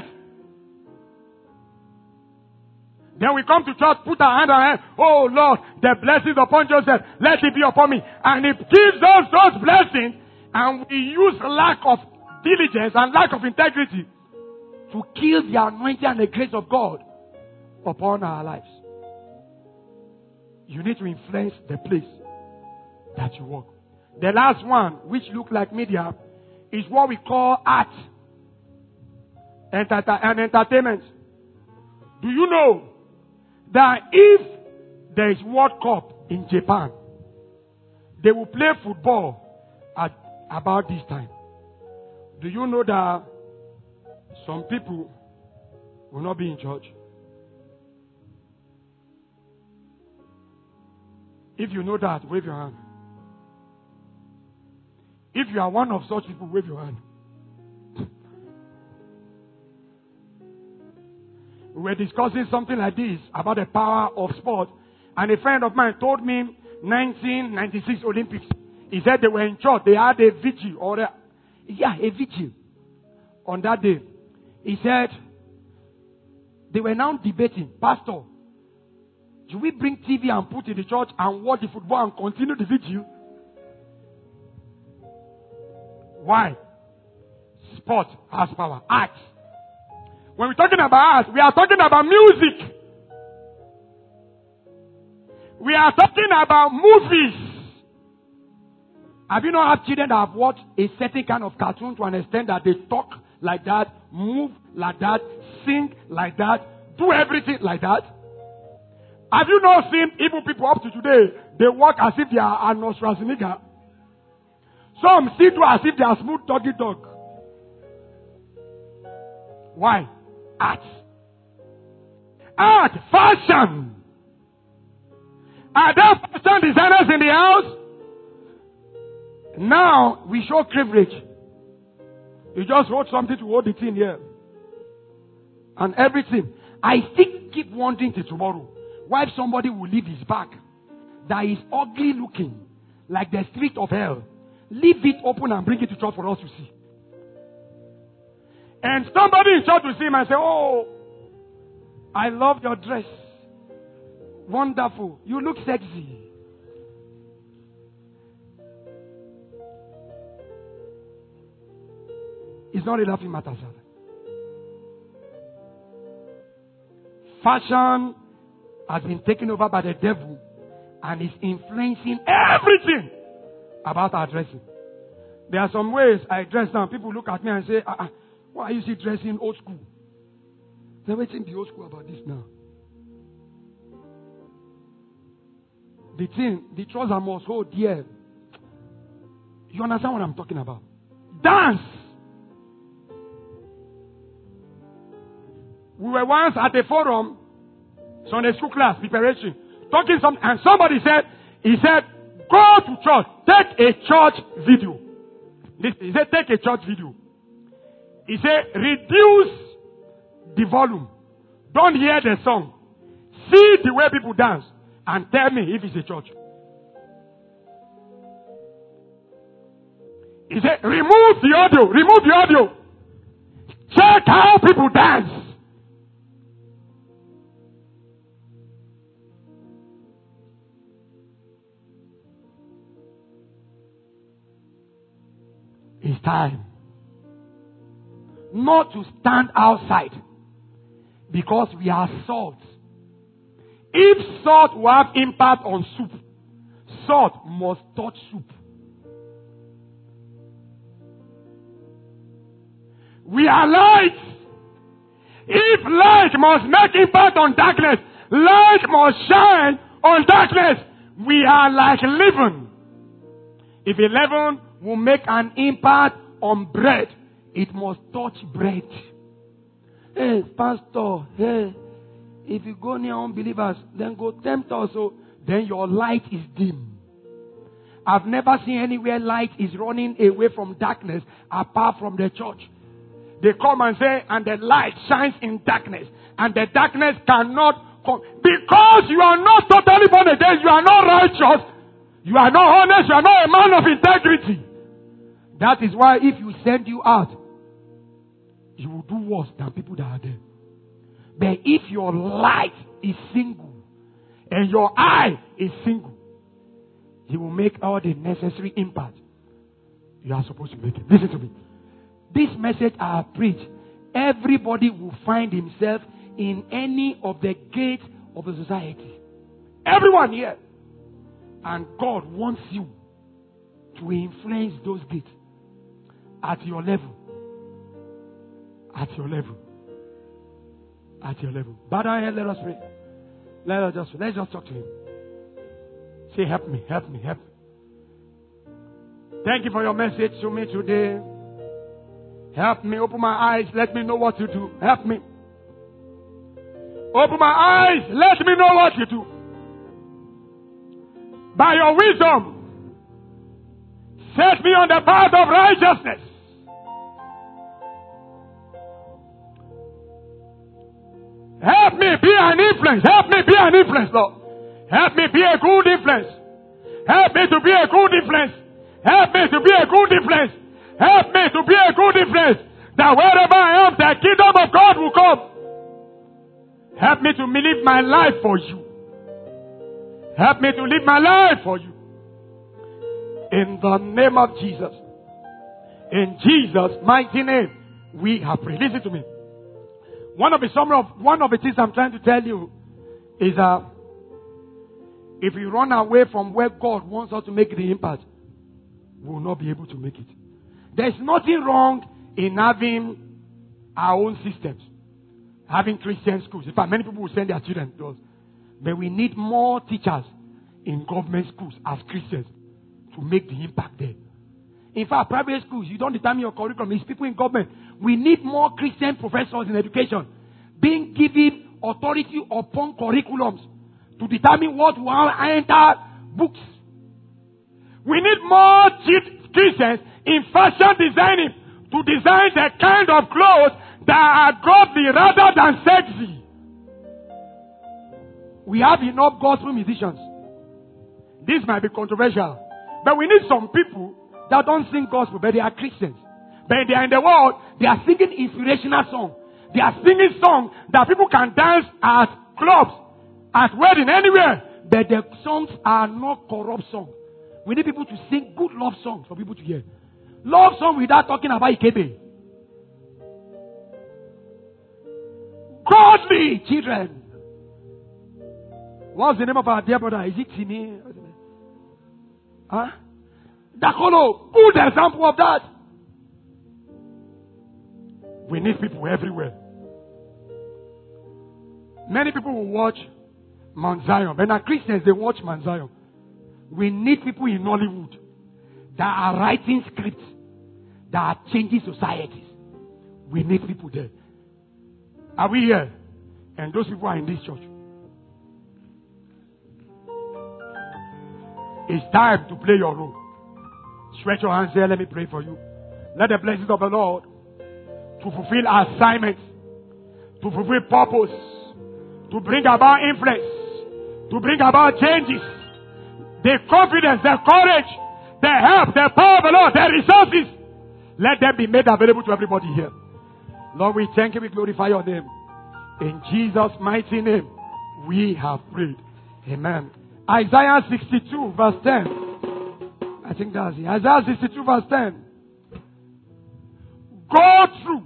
Then we come to church, put our hand on our head. Oh Lord, the blessings upon Joseph, let it be upon me. And He gives us those blessings, and we use lack of diligence and lack of integrity to kill the anointing and the grace of God upon our lives. You need to influence the place that you work. The last one, which look like media, is what we call art and entertainment. Do you know that if there is World Cup in Japan, they will play football at about this time? Do you know that some people will not be in church? If you know that, wave your hand. If you are one of such people, wave your hand. We were discussing something like this about the power of sport, and a friend of mine told me nineteen ninety-six Olympics. He said they were in church. They had a vigil, or a, yeah, a vigil on that day. He said they were now debating, Pastor, should we bring T V and put in the church and watch the football and continue the vigil? Why? Sport has power. Art. When we're talking about art, we are talking about music. We are talking about movies. Have you not had children that have watched a certain kind of cartoon to understand that they talk like that, move like that, sing like that, do everything like that? Have you not seen evil people up to today? They walk as if they are Arnold Schwarzenegger. Some still do as if they are smooth doggy dog. Why? Art. Art, fashion. Are there fashion designers in the house? Now we show privilege. You just hold something to hold the thing here. And everything. I still keep wondering till tomorrow why somebody will leave his back that is ugly looking like the street of hell. Leave it open and bring it to church for us to see. And somebody in church will see him and say, oh, I love your dress. Wonderful. You look sexy. It's not a laughing matter, sir. Fashion has been taken over by the devil and is influencing everything about our dressing. There are some ways I dress now. People look at me and say, ah, ah, why are you still dressing old school? They're waiting the old school about this now. The thing, the trouser must hold dear. You understand what I'm talking about? Dance. We were once at a forum, Sunday school class, preparation, talking something, and somebody said, he said, go to church, take a church video. Listen, he said, take a church video. He said, reduce the volume. Don't hear the song. See the way people dance and tell me if it's a church. He said, remove the audio, remove the audio. Check how people dance. It's time. Not to stand outside. Because we are salt. If salt will have impact on soup, salt must touch soup. We are light. If light must make impact on darkness, light must shine on darkness. We are like leaven. If a leaven will make an impact on bread, it must touch bread. Hey, pastor, hey, if you go near unbelievers, then go tempt us, so then your light is dim. I've never seen anywhere light is running away from darkness apart from the church. They come and say, and the light shines in darkness, and the darkness cannot come. Because you are not totally born again, you are not righteous, you are not honest, you are not a man of integrity. That is why if you send you out, you will do worse than people that are there. But if your light is single and your eye is single, He will make all the necessary impact you are supposed to make it. Listen to me. This message I have preached, everybody will find himself in any of the gates of the society. Everyone here. And God wants you to influence those gates at your level. At your level. At your level. Bow down here, let us pray. Let us just let's just talk to Him. Say, help me, help me, help me. Thank you for your message to me today. Help me, open my eyes, let me know what to do. Help me. Open my eyes, let me know what to do. By your wisdom, set me on the path of righteousness. Help me be an influence. Help me be an influence, Lord. Help me be a good influence. Help me to be a good influence. Help me to be a good influence. Help me to be a good influence. That wherever I am, the kingdom of God will come. Help me to live my life for you. Help me to live my life for you. In the name of Jesus. In Jesus' mighty name, we have prayed. Listen to me. One of the summary of one of the things I'm trying to tell you is uh, if we run away from where God wants us to make the impact, we will not be able to make it. There's nothing wrong in having our own systems, having Christian schools. In fact, many people will send their children to us. But we need more teachers in government schools as Christians to make the impact there. In fact, private schools, you don't determine your curriculum. It's people in government. We need more Christian professors in education being given authority upon curriculums to determine what will enter books. We need more Christians in fashion designing to design the kind of clothes that are godly rather than sexy. We have enough gospel musicians. This might be controversial, but we need some people that don't sing gospel, but they are Christians. But they are in the world, they are singing inspirational songs. They are singing songs that people can dance at clubs, at weddings, anywhere. But the songs are not corrupt songs. We need people to sing good love songs for people to hear. Love song without talking about Ikebe. Godly children. What's the name of our dear brother? Is it Timi? Huh? Dakolo, good example of that. We need people everywhere. Many people will watch Mount Zion. But now Christians, they watch Mount Zion. We need people in Hollywood that are writing scripts that are changing societies. We need people there. Are we here? And those people are in this church. It's time to play your role. Stretch your hands there. Let me pray for you. Let the blessings of the Lord to fulfill assignments, to fulfill purpose, to bring about influence, to bring about changes, the confidence, the courage, the help, the power of the Lord, the resources. Let them be made available to everybody here. Lord, we thank you, we glorify your name. In Jesus' mighty name, we have prayed. Amen. Isaiah sixty-two verse ten. I think that's it. Isaiah sixty-two verse ten. Go through.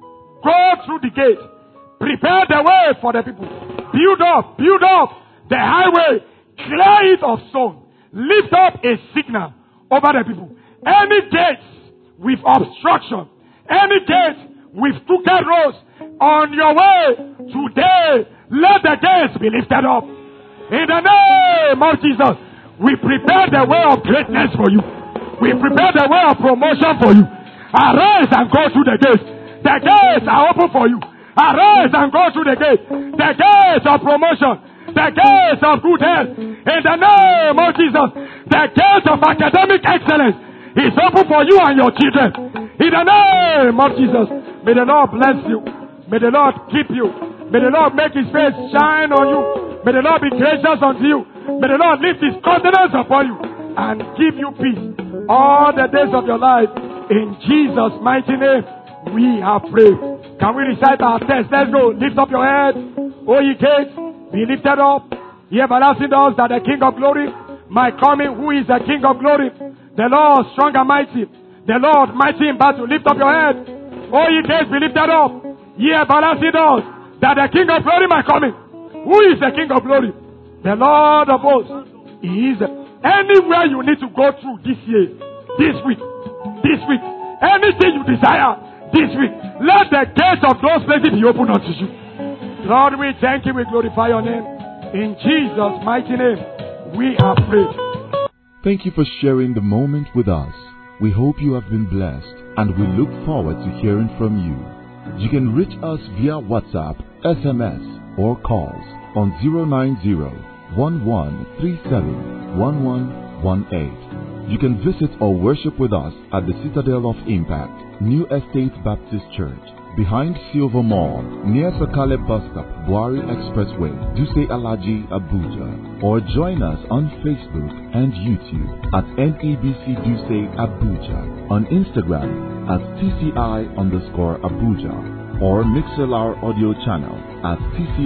Go through the gate. Prepare the way for the people. Build up. Build up the highway. Clear it of stone. Lift up a signal over the people. Any gates with obstruction, any gates with crooked roads on your way today, let the gates be lifted up. In the name of Jesus, we prepare the way of greatness for you. We prepare the way of promotion for you. Arise and go through the gates. The gates are open for you. Arise and go through the gates. The gates of promotion. The gates of good health. In the name of Jesus, the gates of academic excellence is open for you and your children. In the name of Jesus, may the Lord bless you. May the Lord keep you. May the Lord make his face shine on you. May the Lord be gracious unto you. May the Lord lift his countenance upon you and give you peace all the days of your life. In Jesus' mighty name, we have prayed. Can we recite our text? Let's go. Lift up your head, O ye gates. Be lifted up, ye everlasting doors, that the King of glory might come in. Who is the King of glory? The Lord strong and mighty. The Lord mighty in battle. Lift up your head. O ye gates, be lifted up, ye everlasting doors, that the King of glory might come in. Who is the King of glory? The Lord of hosts. He is anywhere you need to go through this year, this week, this week, anything you desire this week, let the gates of those places be opened unto you. Lord, we thank you, we glorify your name. In Jesus' mighty name, we have prayed.
Thank you for sharing the moment with us. We hope you have been blessed, and we look forward to hearing from you. You can reach us via WhatsApp, S M S, or calls on zero nine zero, one one three seven, one one one eight. You can visit or worship with us at the Citadel of Impact, New Estate Baptist Church, behind Silver Mall, near Sakale Bus Stop, Buari Expressway, Duse Alaji, Abuja. Or join us on Facebook and YouTube at N E B C Duse Abuja, on Instagram at T C I underscore Abuja, or Mixelar audio channel at T C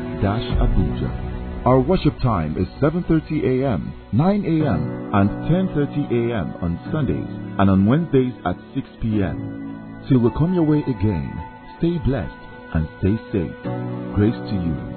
I-Abuja. Our worship time is seven thirty a.m., nine a.m., and ten thirty a.m. on Sundays, and on Wednesdays at six p.m. Till we come your way again, stay blessed and stay safe. Grace to you.